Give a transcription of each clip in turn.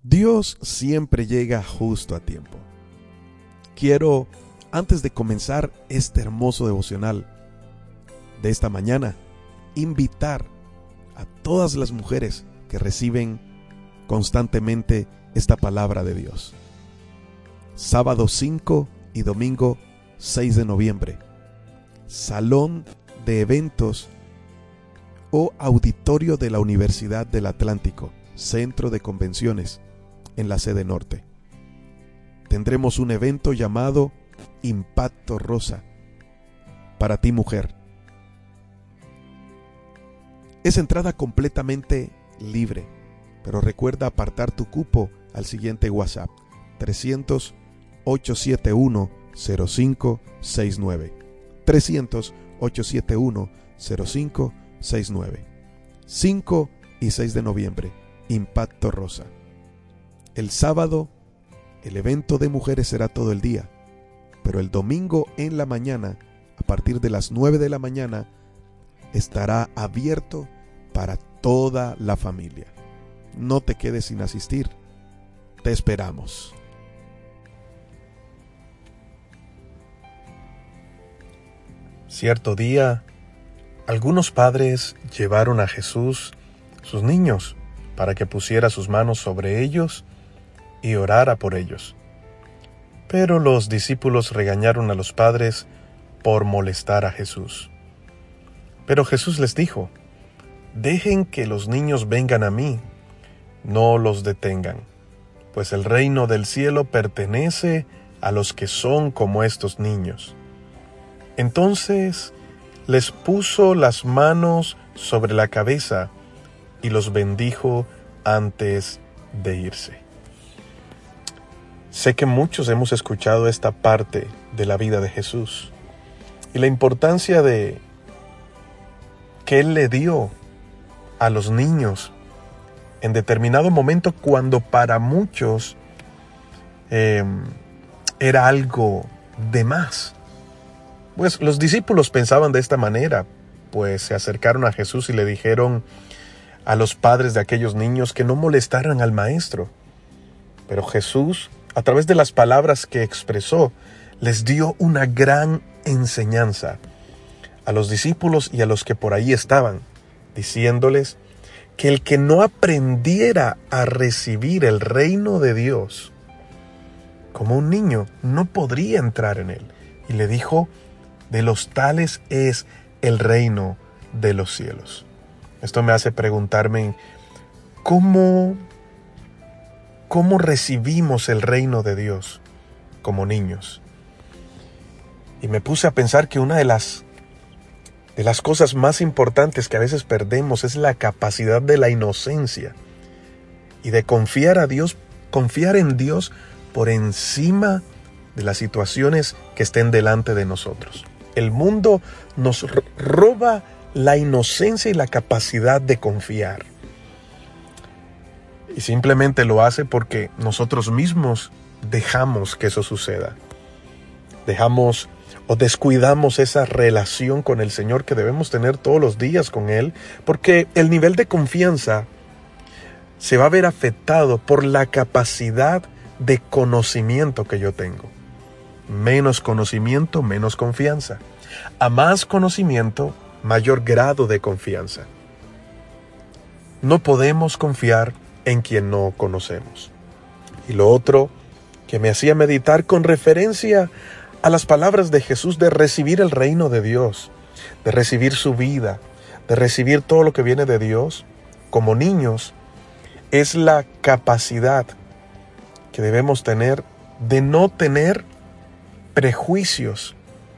Dios siempre llega justo a tiempo. Quiero, antes de comenzar este hermoso devocional de esta mañana, invitar a todas las mujeres que reciben constantemente esta palabra de Dios. Sábado 5 y domingo 6 de noviembre. Salón de eventos o auditorio de la Universidad del Atlántico, Centro de Convenciones, en la sede norte. Tendremos un evento llamado Impacto Rosa, para ti mujer. Es entrada completamente libre, pero recuerda apartar tu cupo al siguiente WhatsApp, 300-871-0569. 300-871-0569. 5 y 6 de noviembre, Impacto Rosa. El sábado, el evento de mujeres será todo el día, pero el domingo en la mañana, a partir de las 9 de la mañana, estará abierto para toda la familia. No te quedes sin asistir. Te esperamos. Cierto día, algunos padres llevaron a Jesús sus niños para que pusiera sus manos sobre ellos y orara por ellos. Pero los discípulos regañaron a los padres por molestar a Jesús. Pero Jesús les dijo: dejen que los niños vengan a mí, no los detengan, pues el reino del cielo pertenece a los que son como estos niños. Entonces les puso las manos sobre la cabeza y los bendijo antes de irse. Sé que muchos hemos escuchado esta parte de la vida de Jesús y la importancia de que Él le dio a los niños en determinado momento, cuando para muchos era algo de más. Pues los discípulos pensaban de esta manera, pues se acercaron a Jesús y le dijeron a los padres de aquellos niños que no molestaran al maestro. Pero Jesús, a través de las palabras que expresó, les dio una gran enseñanza a los discípulos y a los que por ahí estaban, diciéndoles que el que no aprendiera a recibir el reino de Dios como un niño no podría entrar en él. Y le dijo: de los tales es el reino de los cielos. Esto me hace preguntarme, ¿cómo recibimos el reino de Dios como niños? Y me puse a pensar que una de las cosas más importantes que a veces perdemos es la capacidad de la inocencia y de confiar en Dios por encima de las situaciones que estén delante de nosotros. El mundo nos roba la inocencia y la capacidad de confiar. Y simplemente lo hace porque nosotros mismos dejamos que eso suceda. Dejamos o descuidamos esa relación con el Señor que debemos tener todos los días con Él, porque el nivel de confianza se va a ver afectado por la capacidad de conocimiento que yo tengo. Menos conocimiento, menos confianza. A más conocimiento, mayor grado de confianza. No podemos confiar en quien no conocemos. Y lo otro que me hacía meditar con referencia a las palabras de Jesús de recibir el reino de Dios, de recibir su vida, de recibir todo lo que viene de Dios como niños, es la capacidad que debemos tener de no tener prejuicios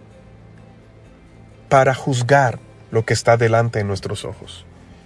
para juzgar lo que está delante de nuestros ojos.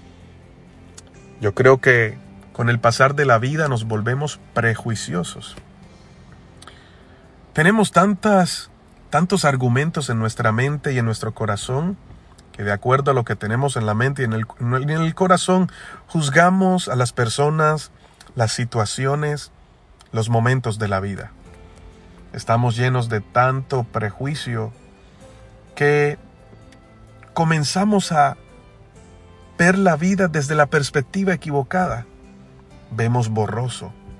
Yo creo que con el pasar de la vida nos volvemos prejuiciosos. Tenemos tantos argumentos en nuestra mente y en nuestro corazón que, de acuerdo a lo que tenemos en la mente y en el corazón, juzgamos a las personas, las situaciones, los momentos de la vida. Estamos llenos de tanto prejuicio que comenzamos a ver la vida desde la perspectiva equivocada. Vemos borroso,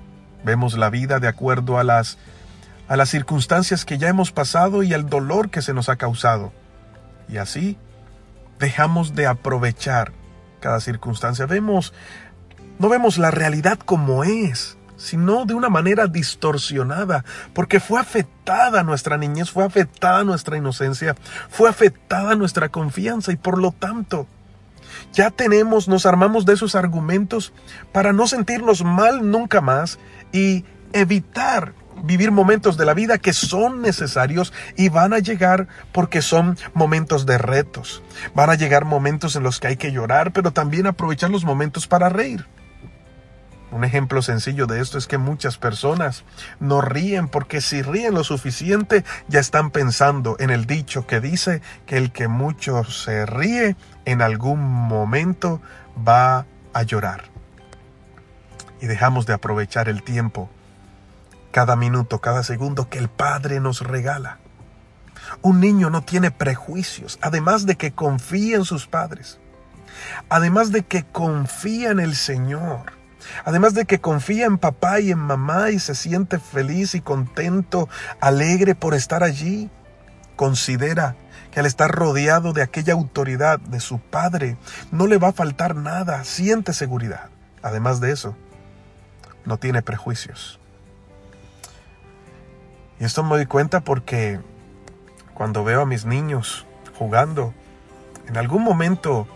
Vemos la vida de acuerdo a las circunstancias que ya hemos pasado y al dolor que se nos ha causado. Y así dejamos de aprovechar cada circunstancia. No vemos la realidad como es, sino de una manera distorsionada, porque fue afectada nuestra niñez, fue afectada nuestra inocencia, fue afectada nuestra confianza y por lo tanto ya nos armamos de esos argumentos para no sentirnos mal nunca más y evitar vivir momentos de la vida que son necesarios y van a llegar porque son momentos de retos. Van a llegar momentos en los que hay que llorar, pero también aprovechar los momentos para reír. Un ejemplo sencillo de esto es que muchas personas no ríen porque si ríen lo suficiente ya están pensando en el dicho que dice que el que mucho se ríe en algún momento va a llorar. Y dejamos de aprovechar el tiempo, cada minuto, cada segundo que el Padre nos regala. Un niño no tiene prejuicios, además de que confía en sus padres, además de que confía en el Señor, además de que confía en papá y en mamá y se siente feliz y contento, alegre por estar allí. Considera que al estar rodeado de aquella autoridad de su padre, no le va a faltar nada, siente seguridad. Además de eso, no tiene prejuicios. Y esto me doy cuenta porque cuando veo a mis niños jugando, en algún momento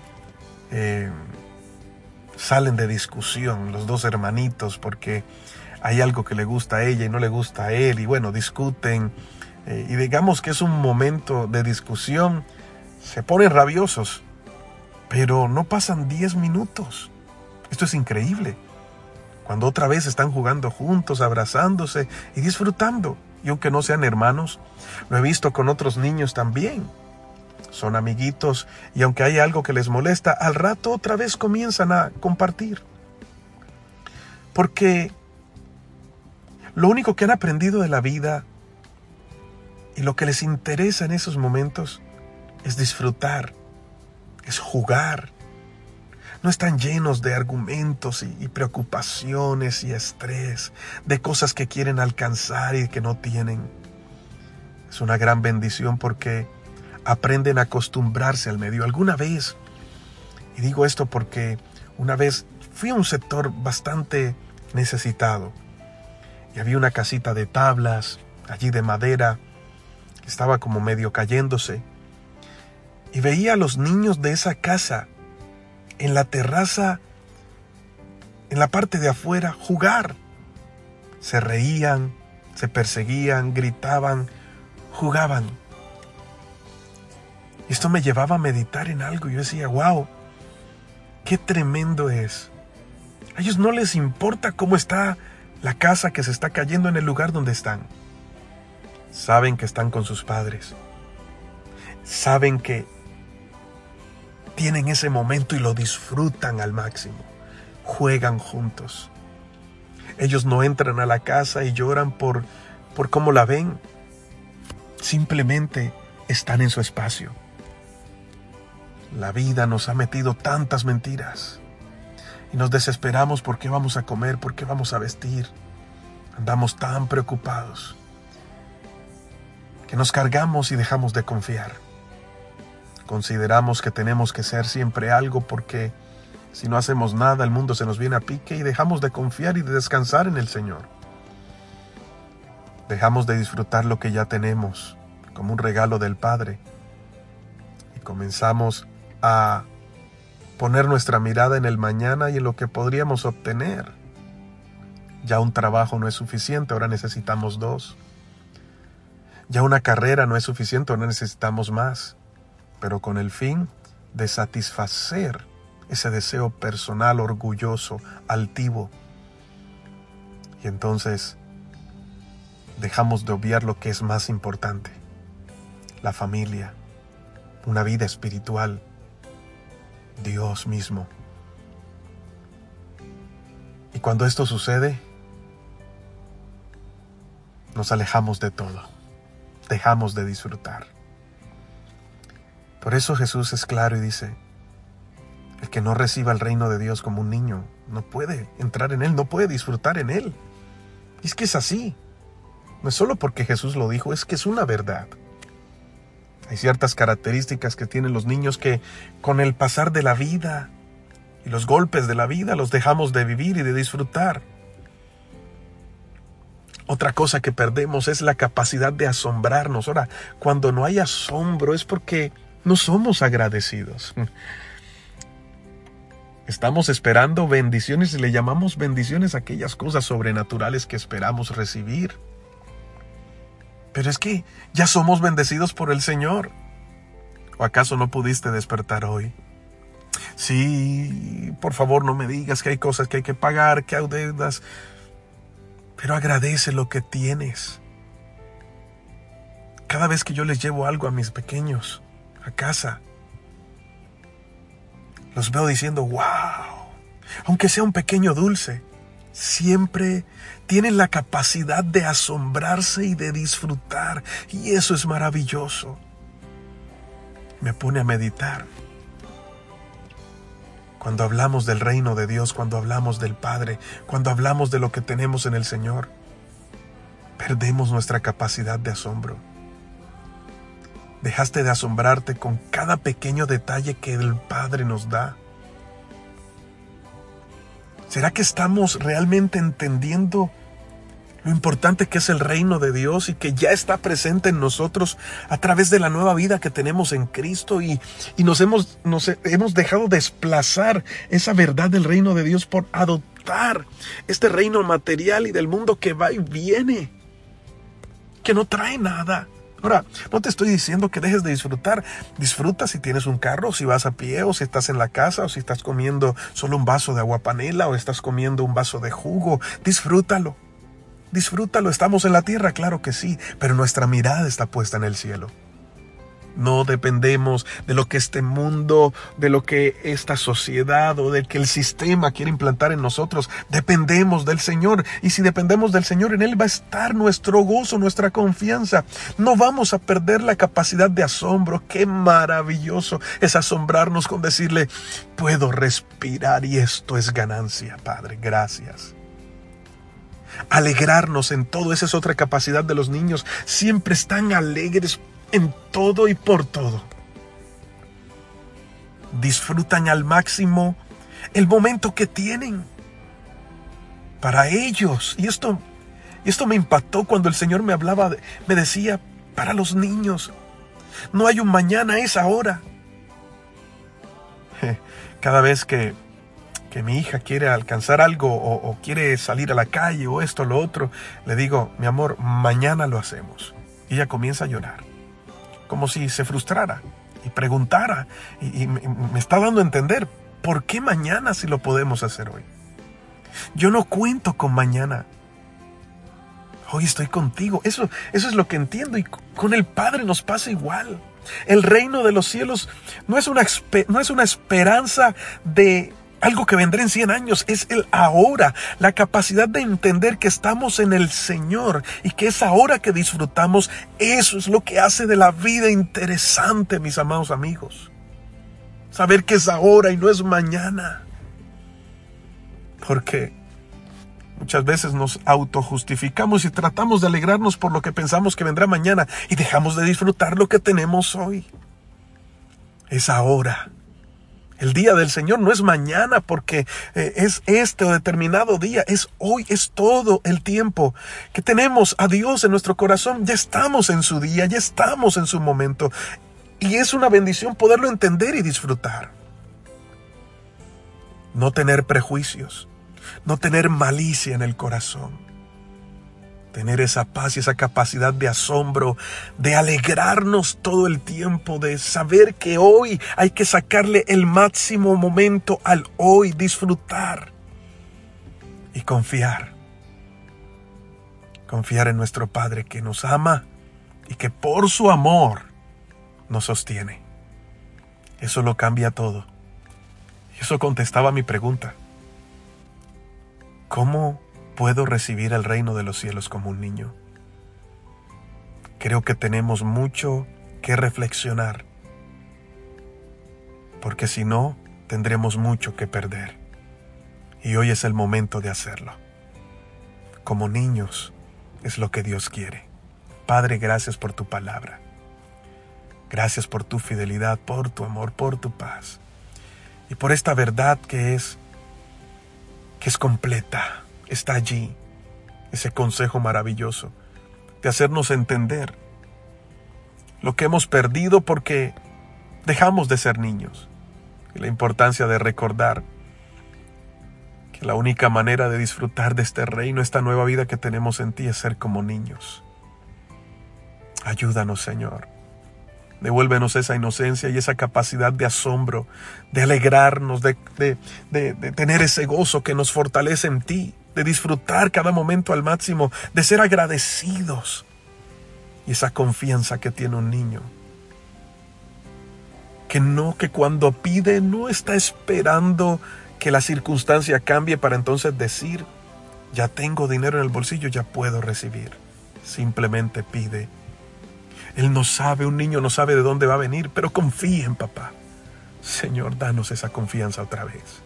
salen de discusión los dos hermanitos porque hay algo que le gusta a ella y no le gusta a él y bueno, discuten y digamos que es un momento de discusión, se ponen rabiosos, pero no pasan 10 minutos. Esto es increíble. Cuando otra vez están jugando juntos, abrazándose y disfrutando. Y aunque no sean hermanos, lo he visto con otros niños también. Son amiguitos y aunque hay algo que les molesta, al rato otra vez comienzan a compartir. Porque lo único que han aprendido de la vida y lo que les interesa en esos momentos es disfrutar, es jugar. No están llenos de argumentos y preocupaciones y estrés, de cosas que quieren alcanzar y que no tienen. Es una gran bendición porque aprenden a acostumbrarse al medio. Alguna vez, y digo esto porque una vez fui a un sector bastante necesitado y había una casita de tablas, allí de madera, que estaba como medio cayéndose. Y veía a los niños de esa casa en la terraza, en la parte de afuera, jugar. Se reían, se perseguían, gritaban, jugaban. Y esto me llevaba a meditar en algo. Yo decía, wow, qué tremendo es. A ellos no les importa cómo está la casa que se está cayendo en el lugar donde están. Saben que están con sus padres. Saben que tienen ese momento y lo disfrutan al máximo. Juegan juntos. Ellos no entran a la casa y lloran por cómo la ven. Simplemente están en su espacio. La vida nos ha metido tantas mentiras y nos desesperamos por qué vamos a comer, por qué vamos a vestir. Andamos tan preocupados que nos cargamos y dejamos de confiar. Consideramos que tenemos que ser siempre algo porque si no hacemos nada el mundo se nos viene a pique y dejamos de confiar y de descansar en el Señor. Dejamos de disfrutar lo que ya tenemos como un regalo del Padre y comenzamos a poner nuestra mirada en el mañana y en lo que podríamos obtener. Ya un trabajo no es suficiente, ahora necesitamos 2. Ya una carrera no es suficiente, ahora necesitamos más. Pero con el fin de satisfacer ese deseo personal, orgulloso, altivo. Y entonces dejamos de obviar lo que es más importante: la familia, una vida espiritual, Dios mismo. Y cuando esto sucede, nos alejamos de todo, dejamos de disfrutar. Por eso Jesús es claro y dice, el que no reciba el reino de Dios como un niño, no puede entrar en él, no puede disfrutar en él. Y es que es así. No es solo porque Jesús lo dijo, es que es una verdad. Hay ciertas características que tienen los niños que con el pasar de la vida y los golpes de la vida los dejamos de vivir y de disfrutar. Otra cosa que perdemos es la capacidad de asombrarnos. Ahora, cuando no hay asombro es porque no somos agradecidos. Estamos esperando bendiciones y le llamamos bendiciones a aquellas cosas sobrenaturales que esperamos recibir. Pero es que ya somos bendecidos por el Señor. ¿O acaso no pudiste despertar hoy? Sí, por favor no me digas que hay cosas que hay que pagar, que hay deudas. Pero agradece lo que tienes. Cada vez que yo les llevo algo a mis pequeños a casa, los veo diciendo, wow, aunque sea un pequeño dulce, siempre tienen la capacidad de asombrarse y de disfrutar. Y eso es maravilloso. Me pone a meditar. Cuando hablamos del reino de Dios, cuando hablamos del Padre, cuando hablamos de lo que tenemos en el Señor, perdemos nuestra capacidad de asombro. Dejaste de asombrarte con cada pequeño detalle que el Padre nos da. ¿Será que estamos realmente entendiendo lo importante que es el reino de Dios y que ya está presente en nosotros a través de la nueva vida que tenemos en Cristo y nos hemos dejado desplazar esa verdad del reino de Dios por adoptar este reino material y del mundo que va y viene, que no trae nada? Ahora, no te estoy diciendo que dejes de disfrutar. Disfruta si tienes un carro, si vas a pie, o si estás en la casa, o si estás comiendo solo un vaso de agua panela, o estás comiendo un vaso de jugo. Disfrútalo. Disfrútalo. Estamos en la tierra, claro que sí, pero nuestra mirada está puesta en el cielo. No dependemos de lo que este mundo, de lo que esta sociedad o del que el sistema quiere implantar en nosotros. Dependemos del Señor. Y si dependemos del Señor, en Él va a estar nuestro gozo, nuestra confianza. No vamos a perder la capacidad de asombro. Qué maravilloso es asombrarnos con decirle, puedo respirar y esto es ganancia, Padre. Gracias. Alegrarnos en todo. Esa es otra capacidad de los niños. Siempre están alegres en todo y por todo. Disfrutan al máximo el momento que tienen para ellos. Y esto me impactó cuando el Señor me hablaba, me decía, para los niños, no hay un mañana, es ahora. Cada vez que mi hija quiere alcanzar algo o quiere salir a la calle o esto o lo otro, le digo, mi amor, mañana lo hacemos. Y ella comienza a llorar, como si se frustrara y preguntara, y me está dando a entender, ¿por qué mañana si lo podemos hacer hoy? Yo no cuento con mañana. Hoy estoy contigo. Eso es lo que entiendo, y con el Padre nos pasa igual. El reino de los cielos no es una esperanza de algo que vendrá en 100 años, es el ahora, la capacidad de entender que estamos en el Señor y que es ahora que disfrutamos. Eso es lo que hace de la vida interesante, mis amados amigos. Saber que es ahora y no es mañana. Porque muchas veces nos autojustificamos y tratamos de alegrarnos por lo que pensamos que vendrá mañana y dejamos de disfrutar lo que tenemos hoy. Es ahora. El día del Señor no es mañana porque es este o determinado día, es hoy, es todo el tiempo que tenemos a Dios en nuestro corazón. Ya estamos en su día, ya estamos en su momento, y es una bendición poderlo entender y disfrutar. No tener prejuicios, no tener malicia en el corazón. Tener esa paz y esa capacidad de asombro, de alegrarnos todo el tiempo, de saber que hoy hay que sacarle el máximo momento al hoy, disfrutar y confiar. Confiar en nuestro Padre que nos ama y que por su amor nos sostiene. Eso lo cambia todo. Y eso contestaba mi pregunta. ¿Cómo puedo recibir el reino de los cielos como un niño? Creo que tenemos mucho que reflexionar, porque si no, tendremos mucho que perder. Y hoy es el momento de hacerlo. como niños, es lo que Dios quiere. Padre, gracias por tu palabra. Gracias por tu fidelidad, por tu amor, por tu paz. Y por esta verdad que es completa. Está allí. Ese consejo maravilloso de hacernos entender lo que hemos perdido porque dejamos de ser niños. Y la importancia de recordar que la única manera de disfrutar de este reino, esta nueva vida que tenemos en ti, es ser como niños. Ayúdanos, Señor. Devuélvenos esa inocencia y esa capacidad de asombro, de alegrarnos, de tener ese gozo que nos fortalece en ti, de disfrutar cada momento al máximo, de ser agradecidos. Y esa confianza que tiene un niño. Que cuando pide no está esperando que la circunstancia cambie para entonces decir, ya tengo dinero en el bolsillo, ya puedo recibir. Simplemente pide. Él no sabe, un niño no sabe de dónde va a venir, pero confía en papá. Señor, danos esa confianza otra vez.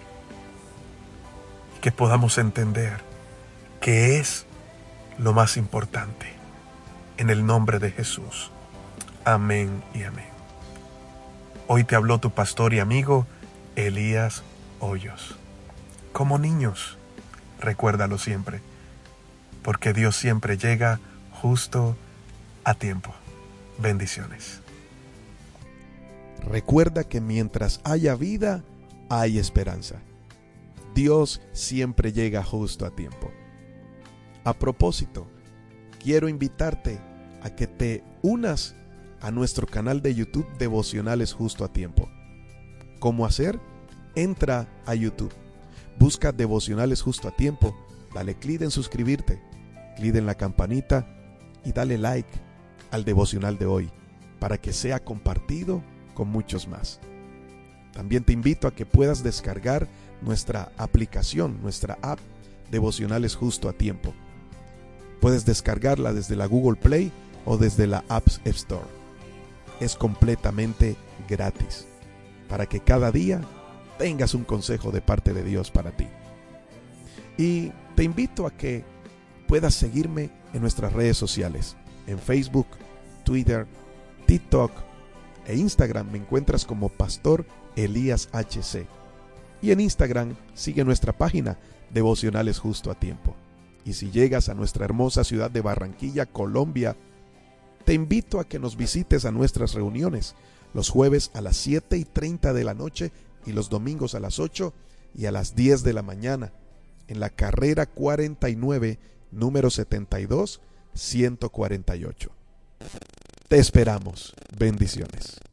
Que podamos entender que es lo más importante. En el nombre de Jesús. Amén y amén. Hoy te habló tu pastor y amigo Elías Hoyos. Como niños, recuérdalo siempre, porque Dios siempre llega justo a tiempo. Bendiciones. Recuerda que mientras haya vida, hay esperanza. Dios siempre llega justo a tiempo. A propósito, quiero invitarte a que te unas a nuestro canal de YouTube Devocionales Justo a Tiempo. ¿Cómo hacer? Entra a YouTube, busca Devocionales Justo a Tiempo, dale clic en suscribirte, clic en la campanita y dale like al devocional de hoy para que sea compartido con muchos más. También te invito a que puedas descargar nuestra aplicación, nuestra app Devocionales Justo a Tiempo. Puedes descargarla desde la Google Play o desde la App Store. Es completamente gratis para que cada día tengas un consejo de parte de Dios para ti. Y te invito a que puedas seguirme en nuestras redes sociales. En Facebook, Twitter, TikTok e Instagram me encuentras como Pastor Elías HC. Y en Instagram sigue nuestra página Devocionales Justo a Tiempo. Y si llegas a nuestra hermosa ciudad de Barranquilla, Colombia, te invito a que nos visites a nuestras reuniones los jueves a las 7:30 de la noche y los domingos a las 8 y a las 10 de la mañana en la carrera 49, número 72, 148. Te esperamos. Bendiciones.